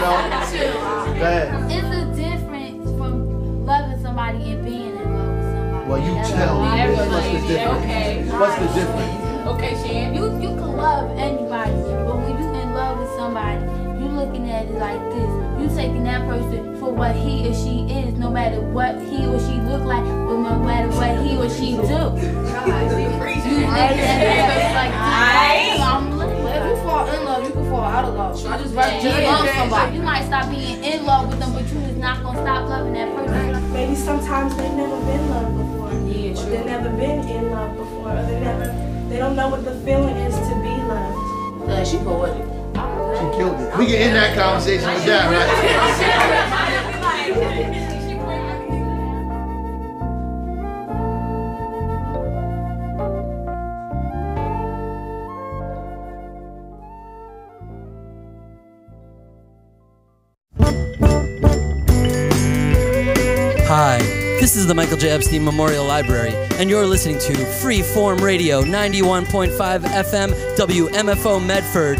It's a difference from loving somebody and being in love with somebody. Well, you tell me. What's the difference? Okay. What's the difference? Okay, Shan. You can love anybody, but when you in love with somebody, you looking at it like this. You taking that person for what he or she is, no matter what he or she look like, or no matter what he or she do. You like if you fall in love, you can fall out of love. I just love somebody. You might stop being in love with them, but you just not gonna stop loving that person. Maybe sometimes they've never been loved before. Yeah, Or they've never been in love before. Or they don't know what the feeling is to be loved. She poetic. She killed it. We can end that conversation with that, right? Hi, this is the Michael J. Epstein Memorial Library, and you're listening to Freeform Radio 91.5 FM WMFO Medford.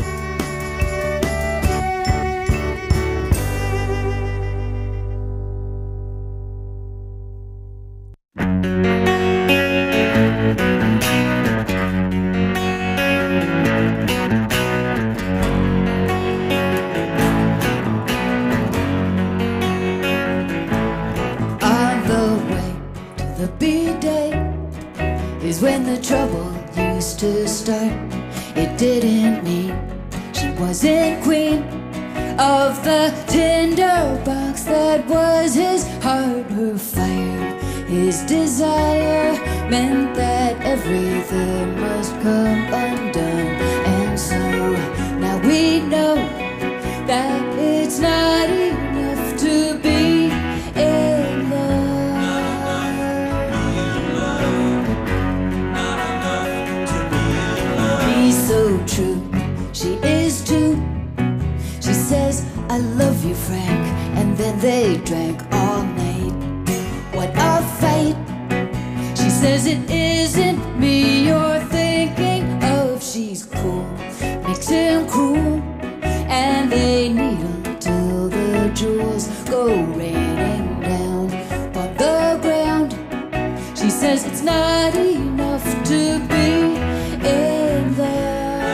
When the trouble used to start, it didn't mean she wasn't queen of the tinder box that was his heart. Her fire, his desire, meant that everything must come undone. And so now we know that it's not enough to be in love. So true, she is too. She says, I love you, Frank, and then they drank all night. What a fight. She says it isn't me you're thinking of. She's cool, makes him cruel, and they needle till the jewels go raining down on the ground. She says it's not enough to be in love.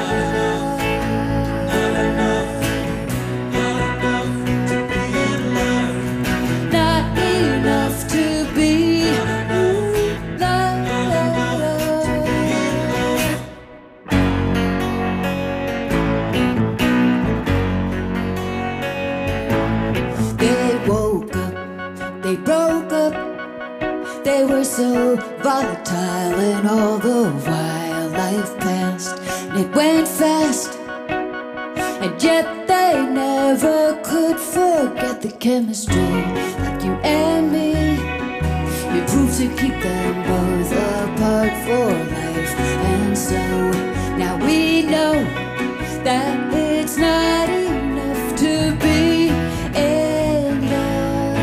They were so volatile, and all the while life passed, and it went fast, and yet they never could forget the chemistry like you and me. You proved to keep them both apart for life, and so now we know that it's not enough to be in love.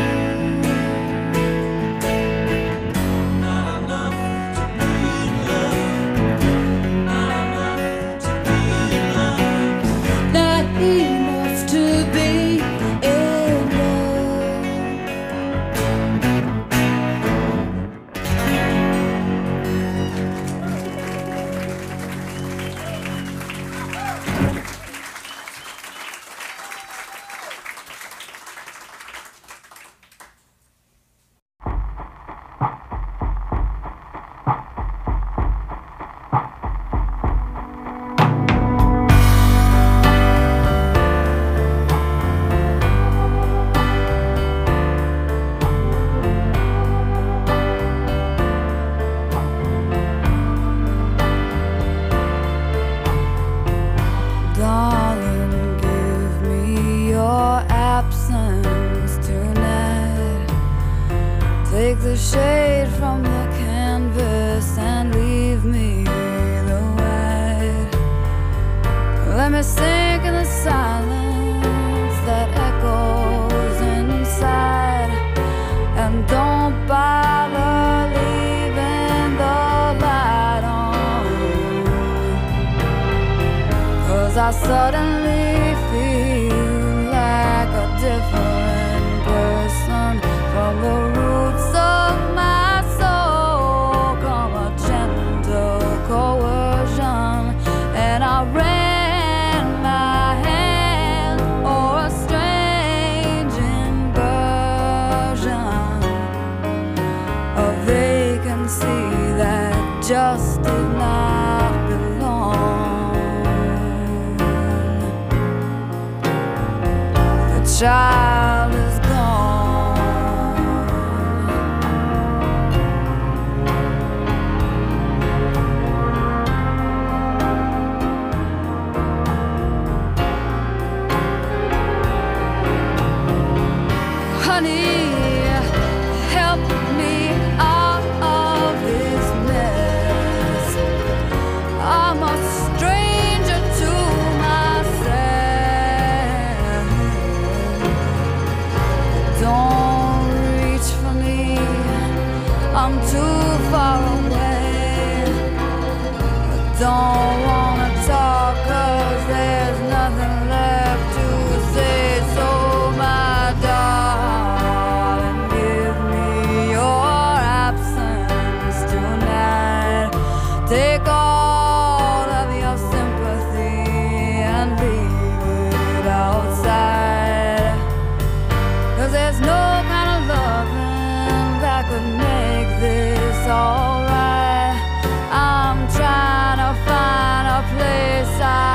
Enough to be in love. Take the shade from the canvas and leave me the white. Let me sink in the silence that echoes inside, and don't bother leaving the light on, 'cause I suddenly feel like a child is gone. Honey, help me out of this mess. I'm a stranger to myself. Don't reach for me, I'm too far away. I don't wanna talk 'cause there's nothing left to say. So my darling, give me your absence tonight. Take all of your sympathy and leave it outside. 'Cause there's no kind of loving that could make this alright. I'm trying to find a place I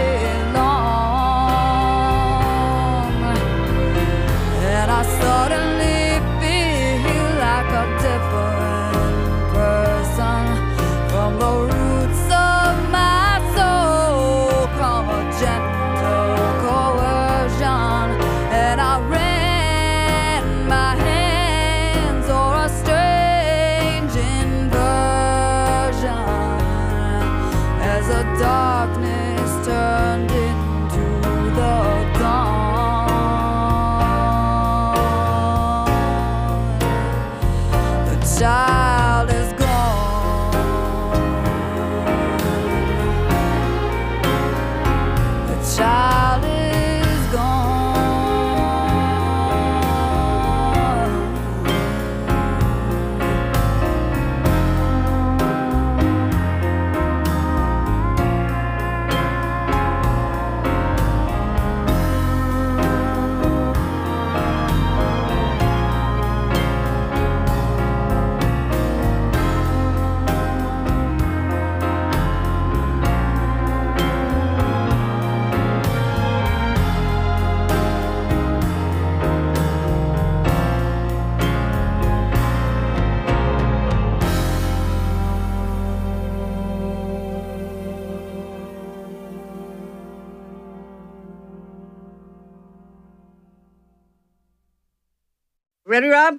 belong, and I suddenly feel like a different person. From the roots of my soul come a gentle coercion, and I ran my hands o'er a strange inversion as the darkness turned into the dawn. The child is gone. The child is gone. Ready, Rob?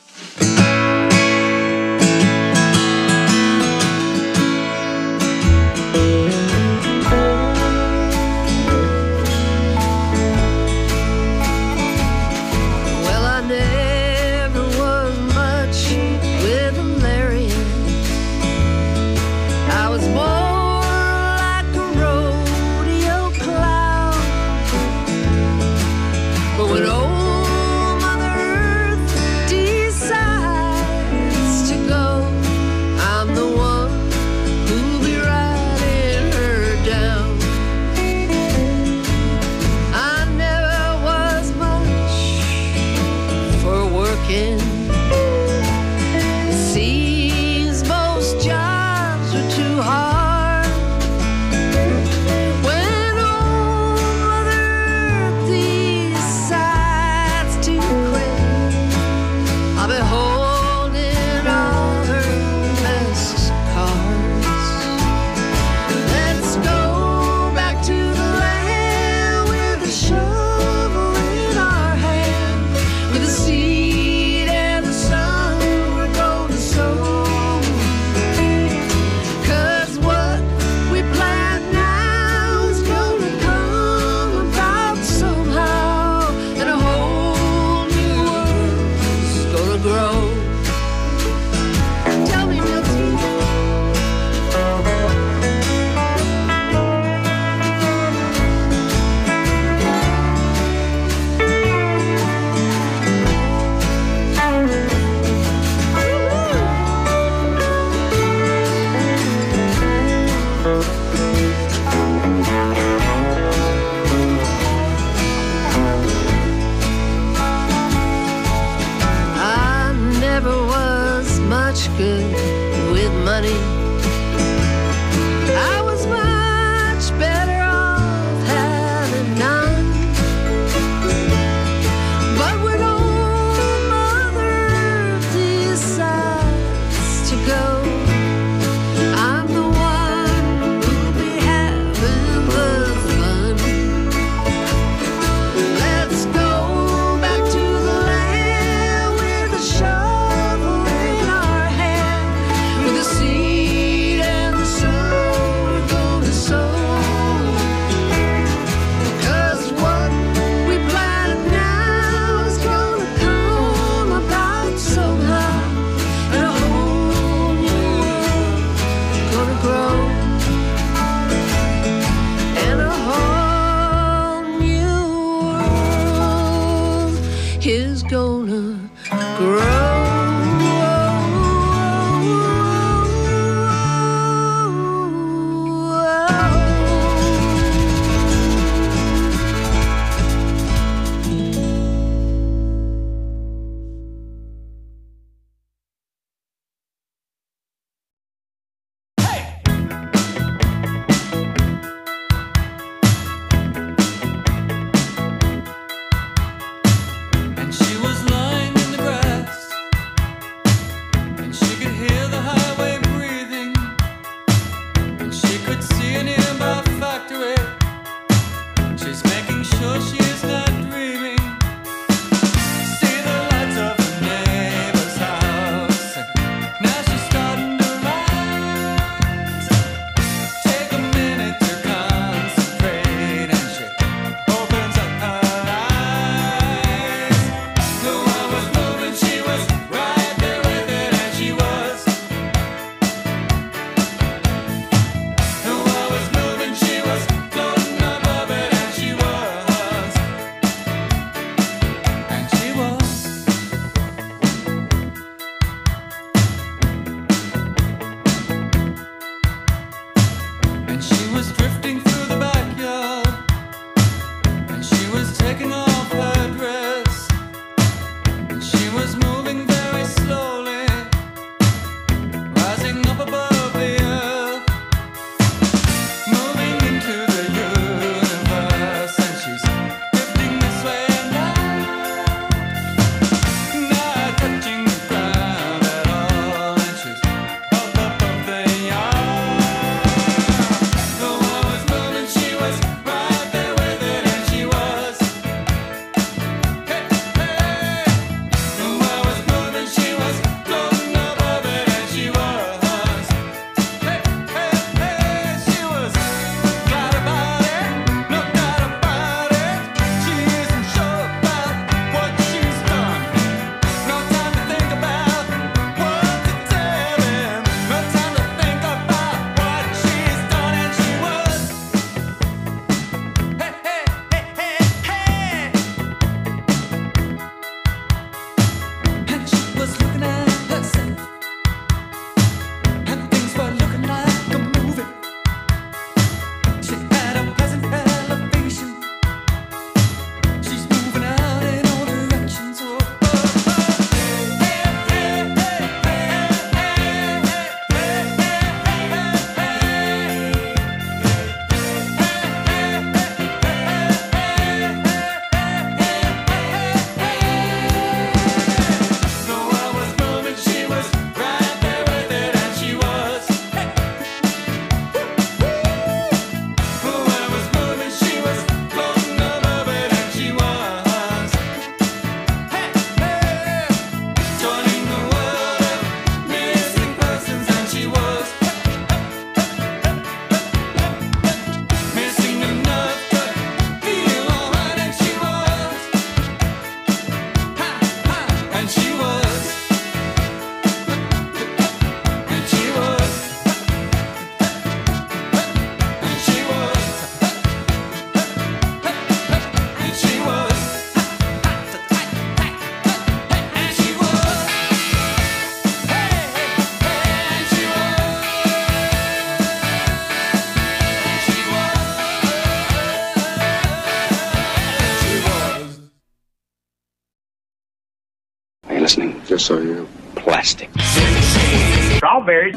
Well, I never was much with a Larian. I was more like a rodeo clown. But when old Mother Earth decides to go, I'm the one who'll be riding her down. I never was much for working. It seems most jobs are too hard. When old Mother Earth decides to quit, I'll be holding all her best cards. Let's go back to the land with a shovel in our hand, with a seed and the sun we're gonna sow. 'Cause what we plant now is gonna come about somehow, and a whole new world's gonna grow. Tell me, Milton. I never was much good with money. I was much better off having none. is gonna grow. listening? Just so you know. Plastic. Strawberries.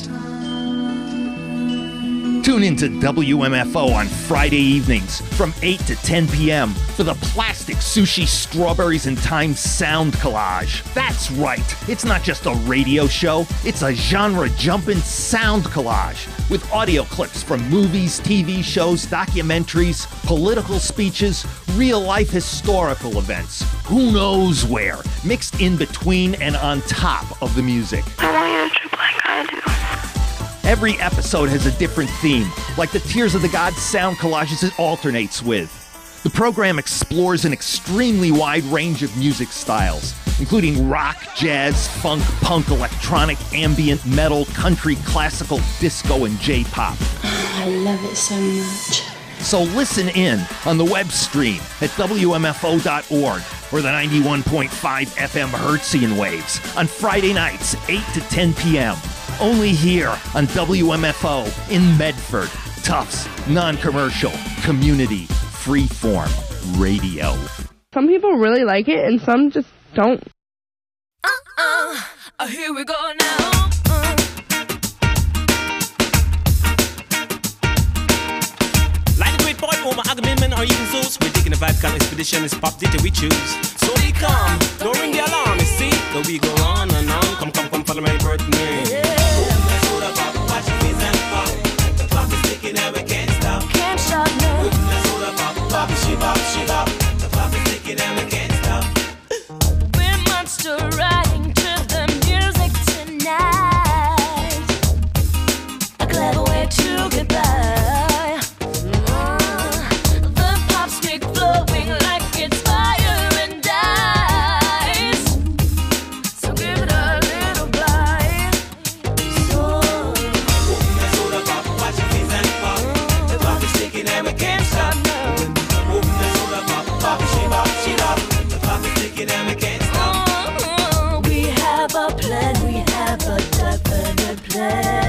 Tune in to WMFO on Friday evenings from 8 to 10 p.m. for the Plastic Sushi Strawberries and Time Sound Collage. That's right, it's not just a radio show, it's a genre-jumping sound collage with audio clips from movies, TV shows, documentaries, political speeches, real-life historical events, who knows where, mixed in between and on top of the music. I want you to trip like I do. Every episode has a different theme, like the Tears of the Gods sound collages it alternates with. The program explores an extremely wide range of music styles, including rock, jazz, funk, punk, electronic, ambient, metal, country, classical, disco, and J-pop. I love it so much. So listen in on the web stream at WMFO.org or the 91.5 FM Hertzian waves on Friday nights, 8 to 10 p.m. Only here on WMFO in Medford. Tufts, non-commercial, community, freeform radio. Some people really like it and some just don't. Here we go now. Like a great boy, Omar, Agamemnon, or even Zeus, we're taking a Vatican expedition. It's pop data we choose. So be calm, don't ring the alarm. You see, that we go on and on. Come, follow my birthday. Watch your face and pop. The clock is ticking and we can't stop. Can't stop now. Bop, she bop. The clock is ticking and we can't stop. We're monster riding to the music tonight. A clever way to get by. The pop stick flowing like it's fire and ice. So give it a little bite. So watch your face and pop. The clock is ticking and we can't stop. Bop, she bop. The clock is ticking and we can't stop. we have a plan, we have a definite plan.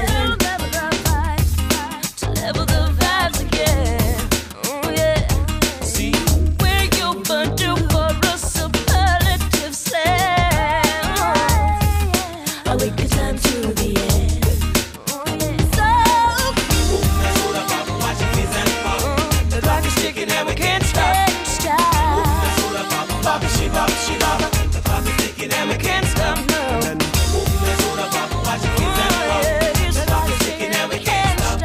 To level the vibes again. Oh yeah. See, we're overdue for a superlative slam. A wicked time to the end. Oh yeah. watch your face and pop. The clock is ticking and we can't stop. Bop, she bop. The clock is ticking and we can't stop. No. Watch your face and pop. The clock is ticking and we can't stop.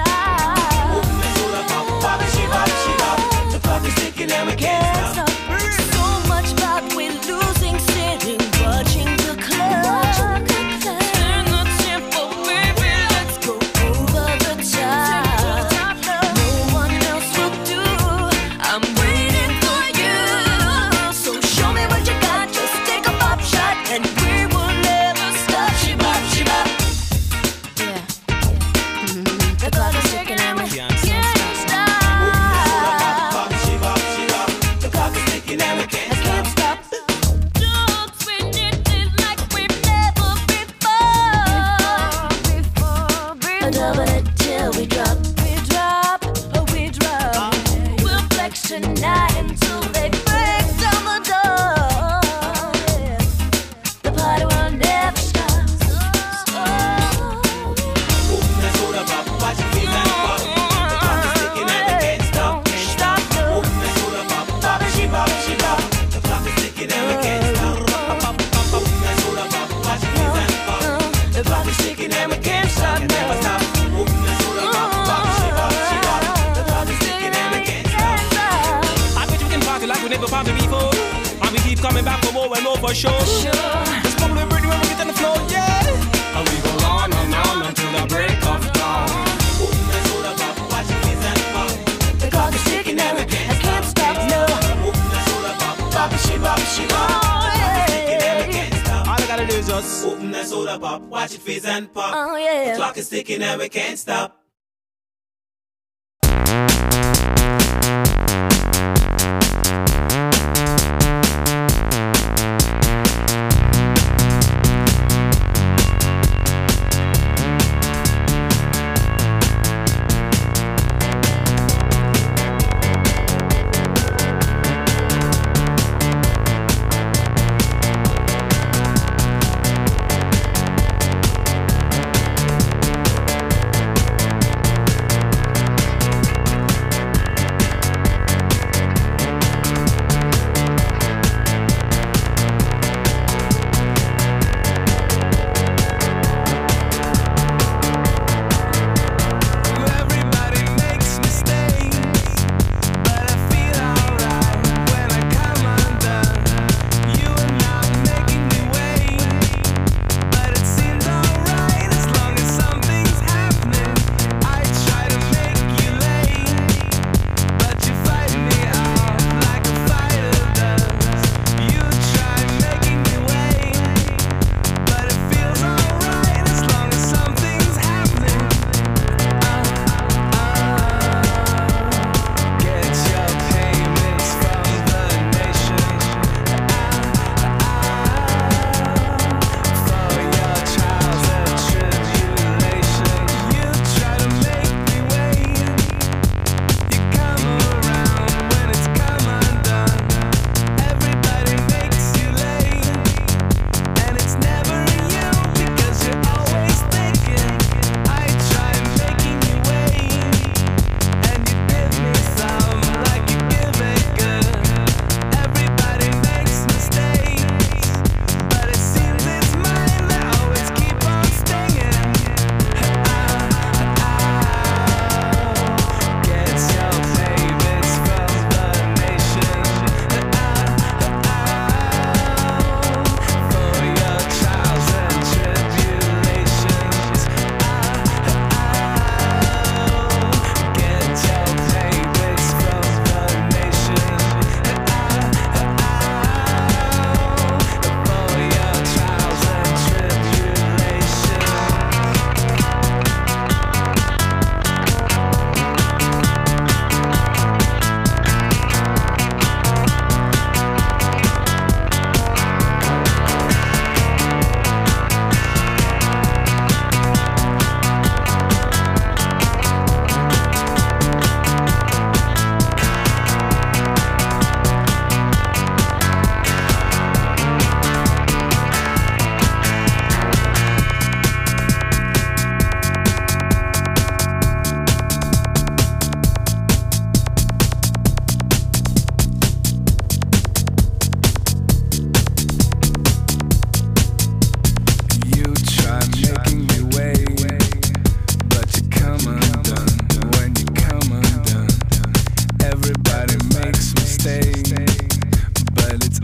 Bop, she bop. The clock is ticking and we can't stop. So much about we're losing, sitting, watching the clock. Turn the tempo, baby, let's go over the top. No one else will do. I'm waiting for you. So show me what you got, just take a pop shot, and we will never stop. She bop. Yeah. The clock is ticking and we can't stop. Bop, she bop. The clock is ticking and we can't stop. Don't spin it like we've never before. Double it till we drop. We'll flex tonight until they break down the door. The party will never stop. Watch your face and pop. The clock is ticking and we can't stop. Bop, she bop. The clock is ticking and we can't stop. Watch your face and pop. The clock is ticking and we can't stop. Never stop. Bop, she bop. The clock is ticking and we can't stop. I bet you can party like we never party before. And we keep coming back for more and more for sure. It's probably pretty when we get on the floor, yeah. And we go on and on until the break of dawn. Watch your face and pop. The clock is ticking and I can't stop, no. Bop, she bop. All I gotta do is just open that soda pop, watch it fizz and pop. Oh yeah. The clock is ticking and we can't stop.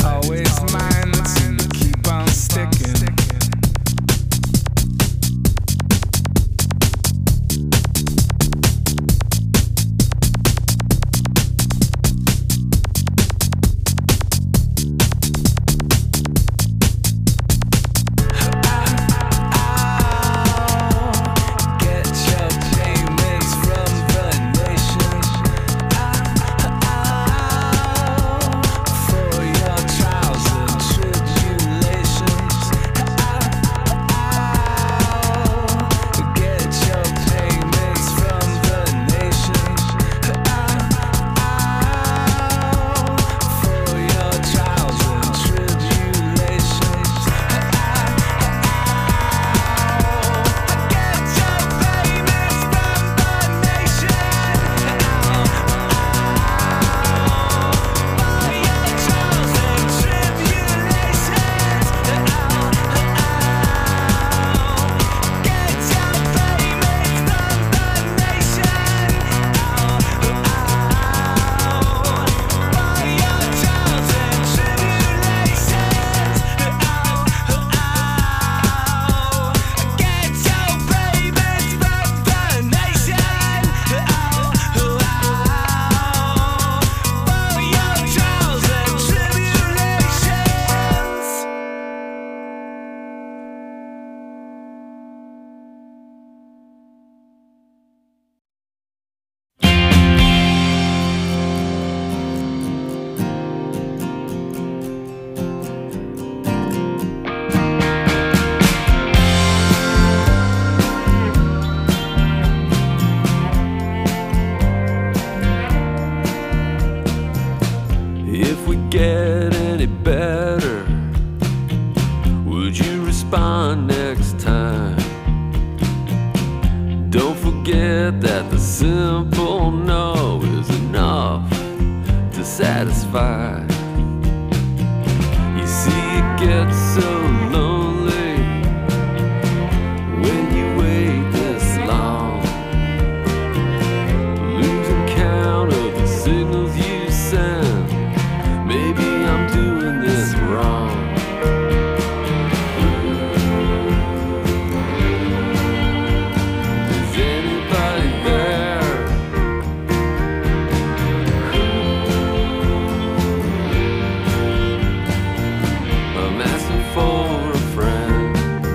always mine to keep on sticking. Get any better? Would you respond next time? Don't forget that the simple no is enough to satisfy. You see, it gets so lonely when you wait this long, losing count of the signals you send. Maybe I'm doing this wrong. Is anybody there? I'm asking for a friend.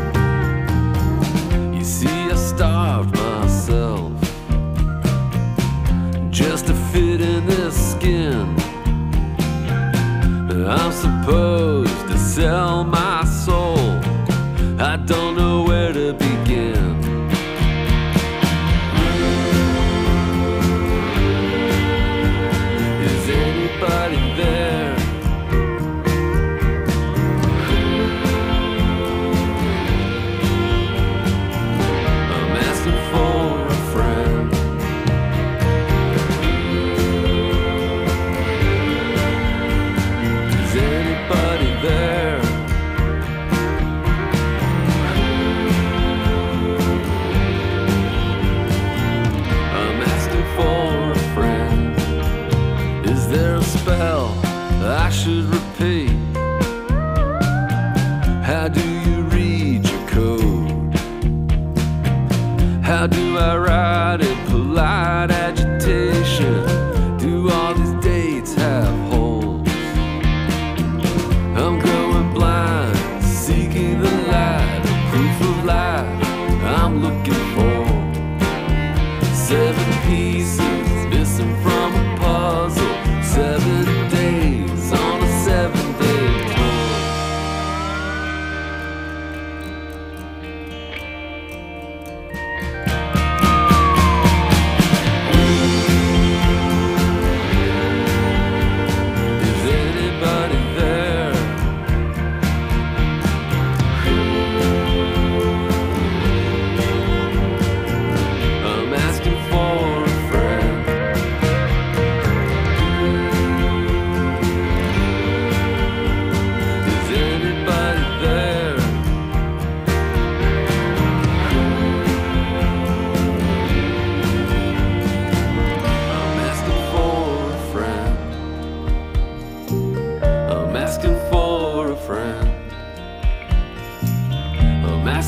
You see, I starved myself just to fit in this skin. I'm supposed to sell my soul. I don't know where to begin. Is anybody there? I'm asking for a friend. Is anybody there?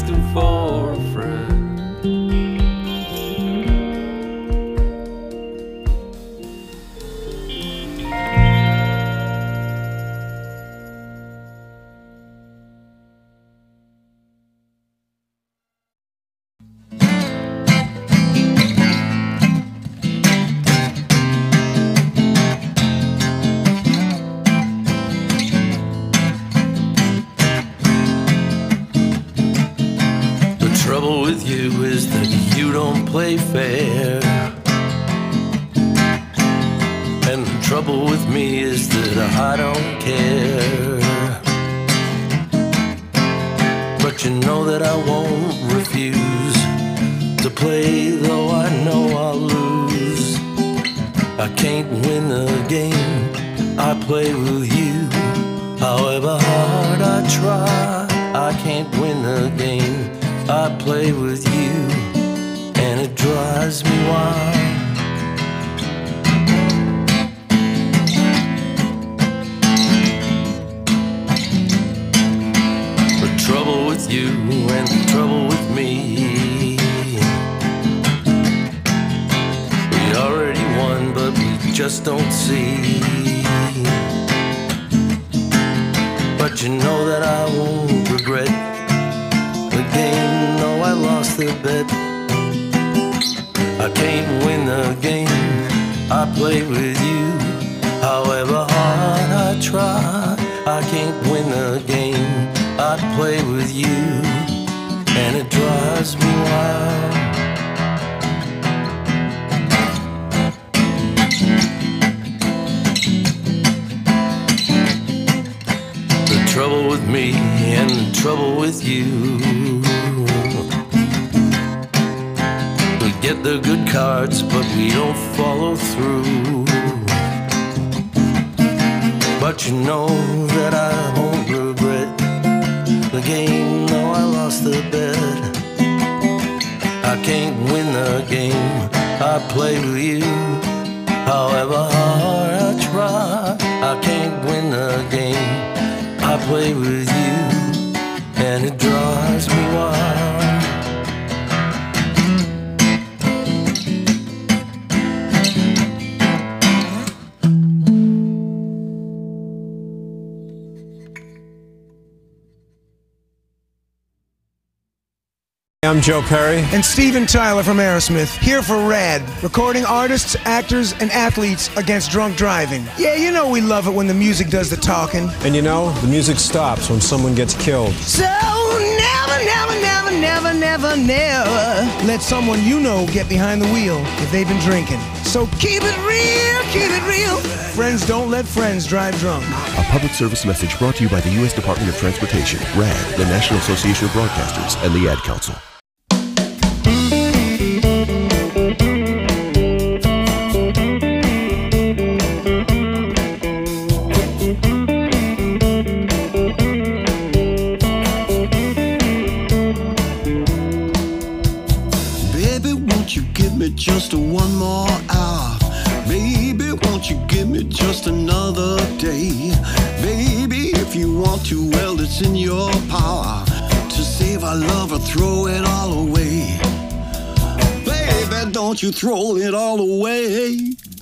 asking for a friend. Trouble with you is that you don't play fair, and the trouble with me is that I don't care. But you know that I won't refuse to play, though I know I'll lose. I can't win the game I play with you. However hard I try, I can't win the game I play with you, and it drives me wild. The trouble with you and the trouble with me, we already won, but we just don't see. But you know that I won't regret the game, though I lost the bet. I can't win the game I play with you. However hard I try, I can't win the game I play with you, and it drives me wild. The trouble with me and the trouble with you, we get the good cards, but we don't follow through. But you know that I won't regret the game, though I lost the bet. I can't win the game I play with you. However hard I try, I can't win the game I play with you, and it drives me wild. I'm Joe Perry. And Steven Tyler from Aerosmith, here for RAD, recording artists, actors, and athletes against drunk driving. Yeah, you know we love it when the music does the talking. And you know, the music stops when someone gets killed. So never, never, never, never, never, never let someone you know get behind the wheel if they've been drinking. So keep it real, keep it real. Friends don't let friends drive drunk. A public service message brought to you by the U.S. Department of Transportation, RAD, the National Association of Broadcasters, and the Ad Council. Just one more hour, baby, won't you give me just another day? Baby, if you want to, well, it's in your power to save our love or throw it all away. Baby, don't you throw it all away.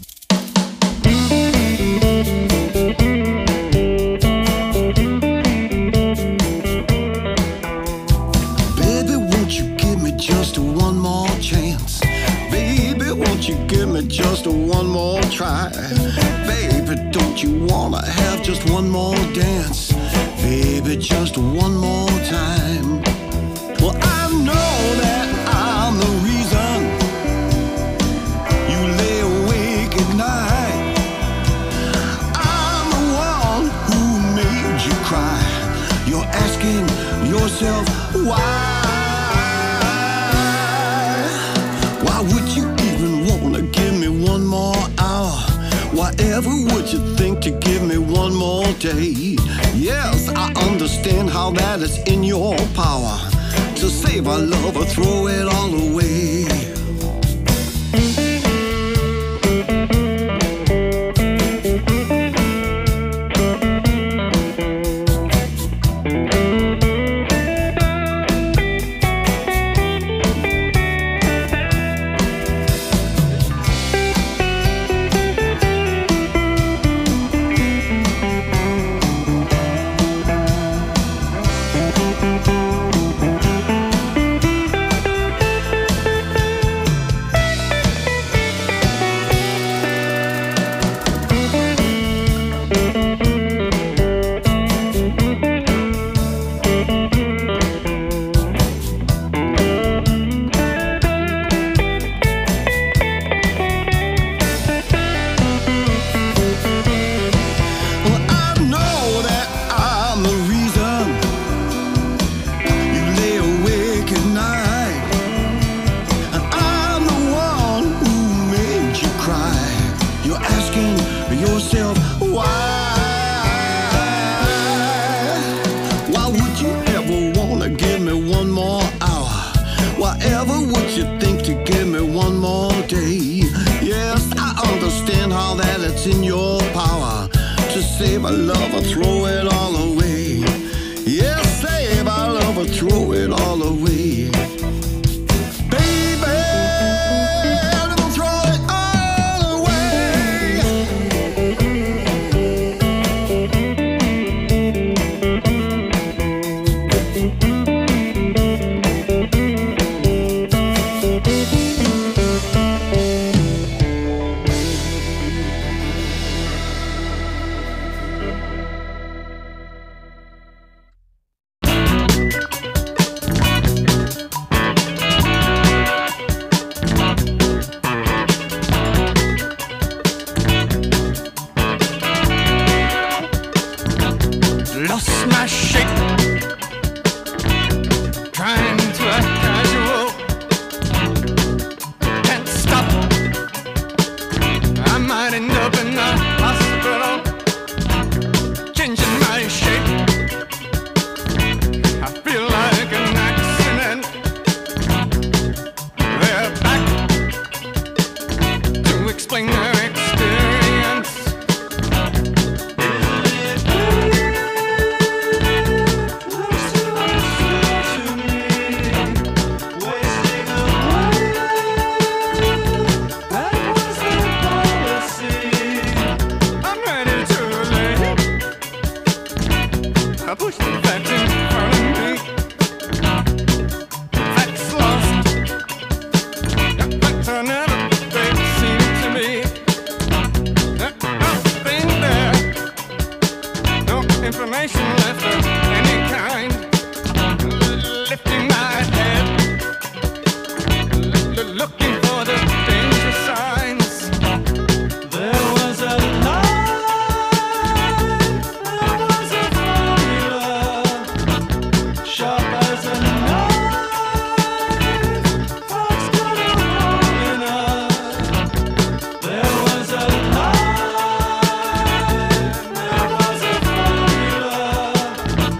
Baby, won't you give me just one more chance? Baby, won't you give me just one more try? Baby, don't you wanna have just one more dance? Baby, just one more time. Well, I know that I'm the reason you lay awake at night. I'm the one who made you cry. You're asking yourself why. Would you even want to give me one more hour? Whatever would you think to give me one more day? Yes, I understand how that is in your power to save our love or throw it all away. save our love or throw it all away. Yeah, save our love or throw it all away. Baby, don't throw it all away. Lost my shape, trying to act casual. Can't stop, I might end up in the hospital. Changing my shape, I feel like an accident. They're back to explain their experience. I push the facts in front of me. Facts lost. Facts are never they seem to me. Nothing there. No information left of any kind. Lifting my head. Looking for the danger signs. There was a sharp as a knife, fox got a hole in her. There was a line, there was a formula.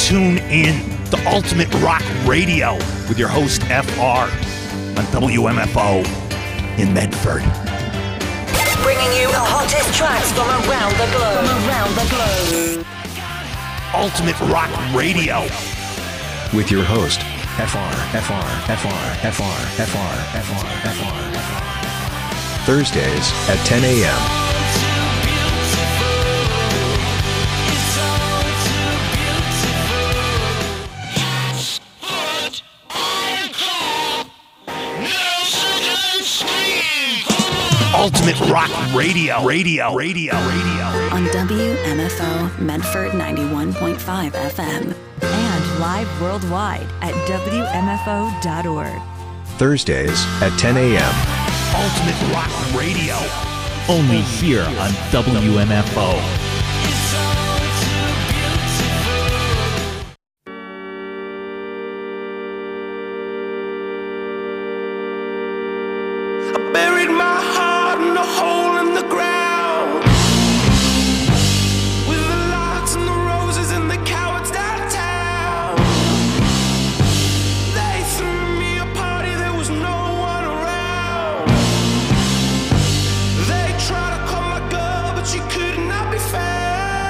tune in to Ultimate Rock Radio with your host, FR, on WMFO in Medford. Bringing you the hottest tracks from around the globe. Ultimate Rock Radio with your host, FR. Thursdays at 10 a.m. Ultimate Rock Radio. On WMFO Medford 91.5 FM. And live worldwide at WMFO.org. Thursdays at 10 a.m. Ultimate Rock Radio. Only here on WMFO. Buried my heart in a hole in the ground, with the lights and the roses and the cowards downtown. They threw me a party, there was no one around. They tried to call my girl, but she could not be found.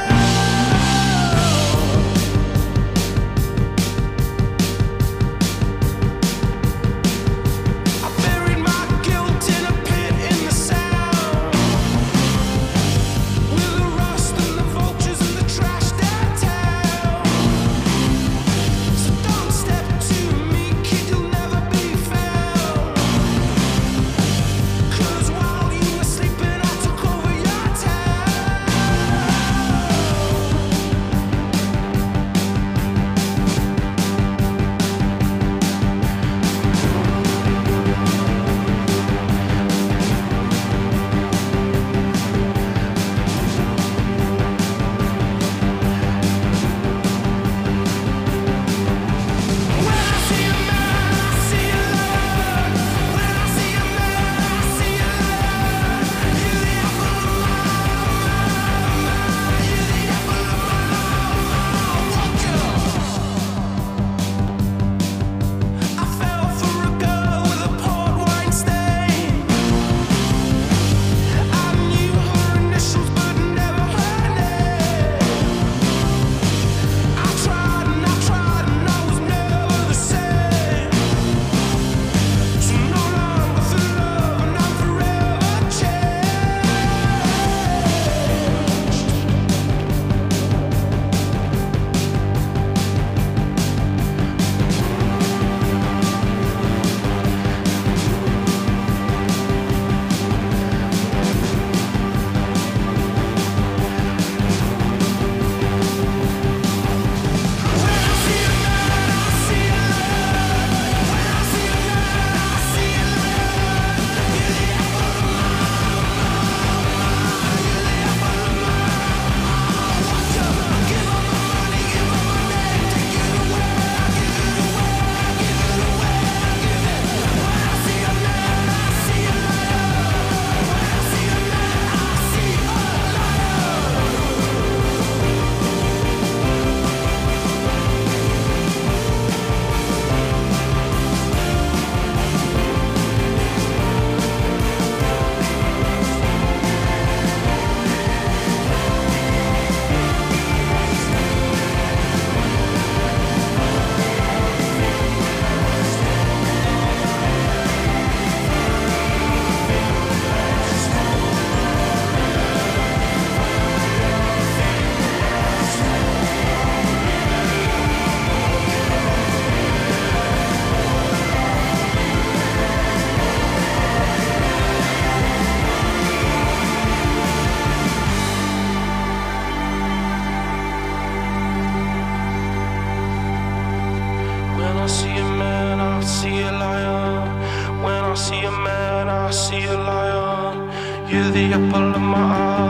You're the apple of my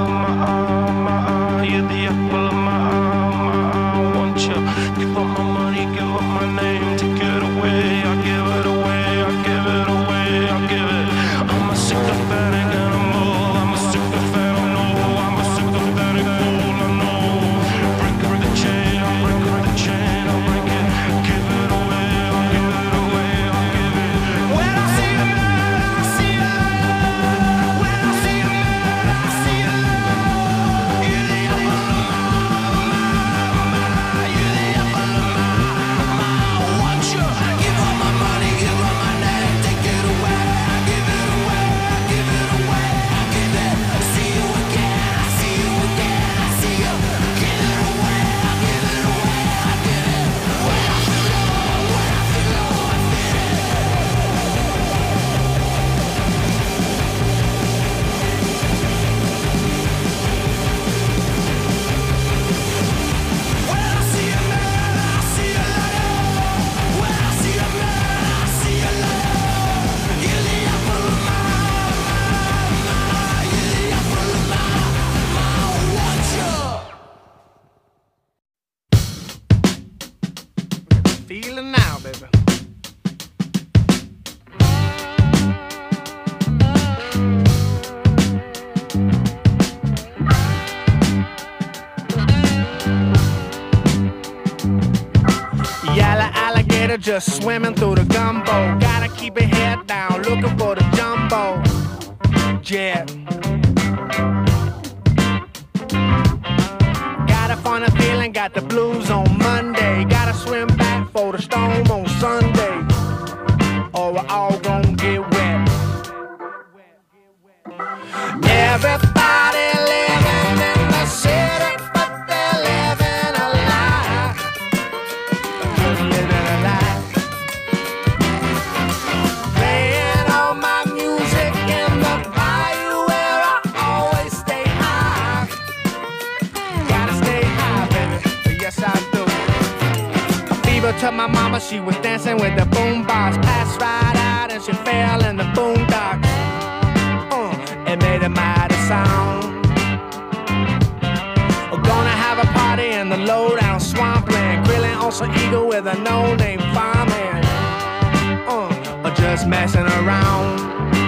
eye, you're the apple of my eye. Won't you give up my money, give up my name, take it away, I give it away, I give it away, I give it. I'm a sycophantic animal, I'm a sycophantic, I know, I'm a sycophantic fool, I know. Break the chain, break the chain. feeling now, baby. Yellow alligator just swimming through the gumbo. Gotta keep your head down, looking for the jumbo jet. Got a funny feeling, got the blues on Monday. Gotta swim back for the storm on Sunday, or we're all gonna get wet. Everybody living in the city, but they're living a lie. Just living a lie. Playing all my music in the bayou where I always stay high. Gotta stay high, baby, yes I do. A fever to my mama, she was dancing with the boombox. Passed right out and she fell in the boondocks. It made a mighty sound. We're gonna have a party in the low-down swampland, grilling on some eagle with a no-name fireman. Or just messing around.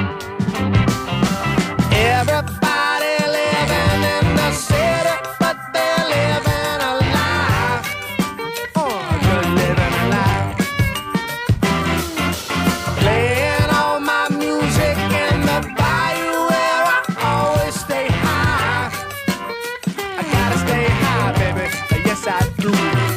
Everybody living in the city, but they're living a lie. Just living a lie. Playing all my music in the bayou where I always stay high. I gotta stay high, baby, yes I do.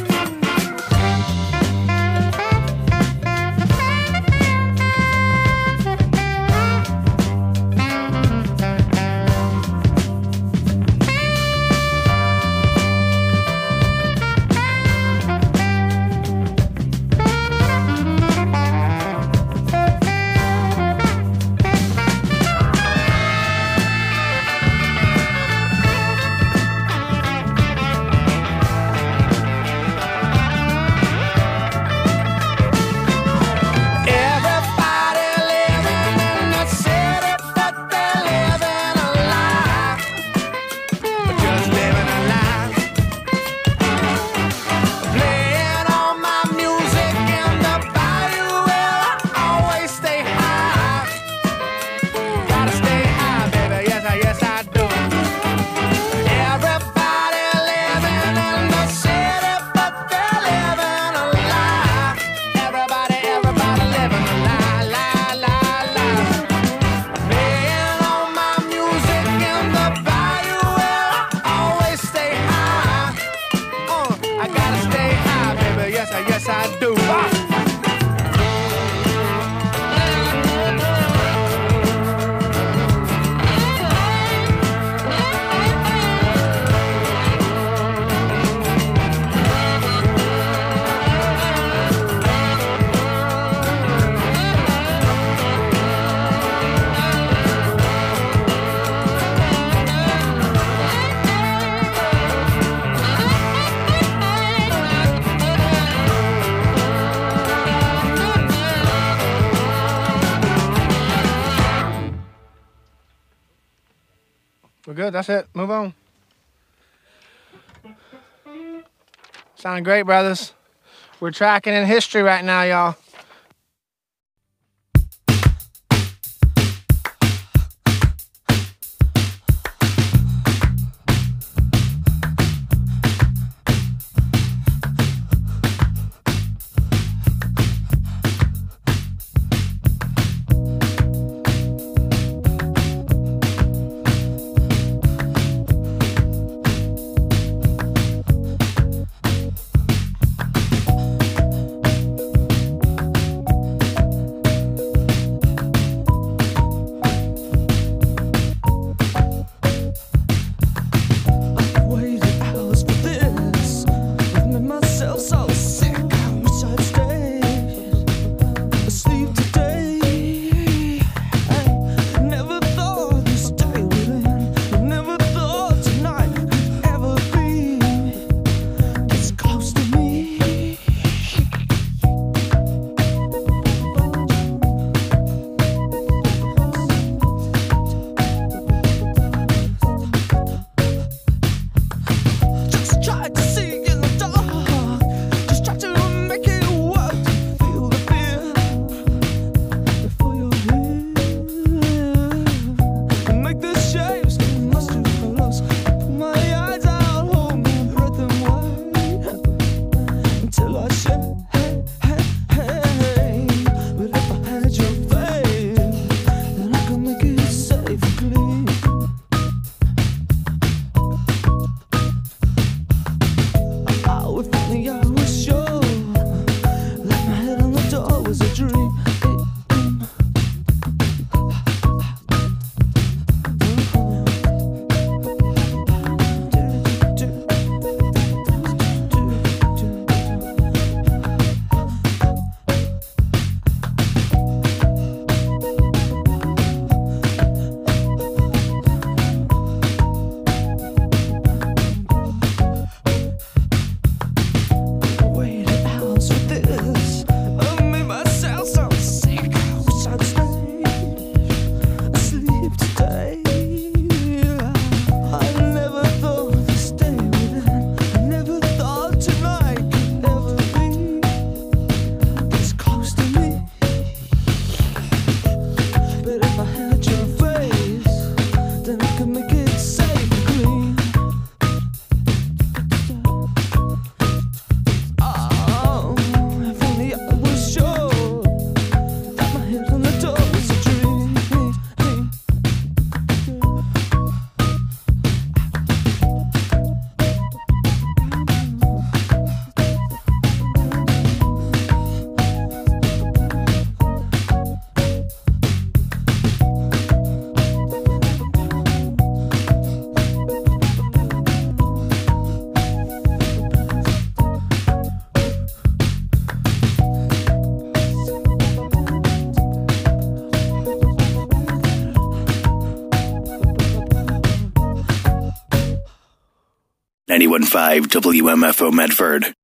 We're good, that's it, move on. Sounding great, brothers. We're tracking in history right now, y'all. 91.5 WMFO Medford.